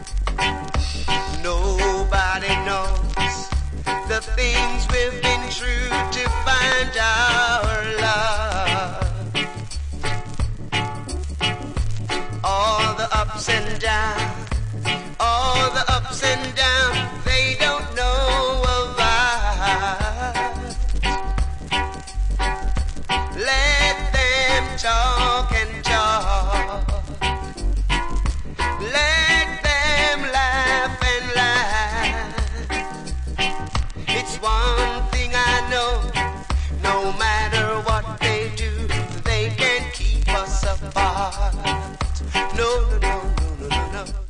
Nobody knows the things we've been through to find out